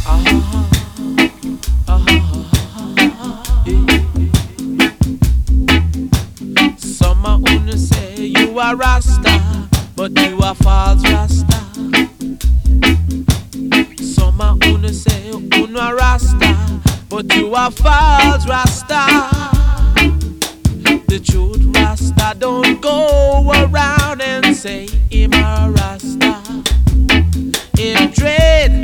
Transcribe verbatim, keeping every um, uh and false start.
Ah, ah, eh. Some a wanna say you are Rasta, but you are false Rasta. Some a wanna say you are Rasta, but you are false Rasta. The truth Rasta don't go around and say him a Rasta. Him dread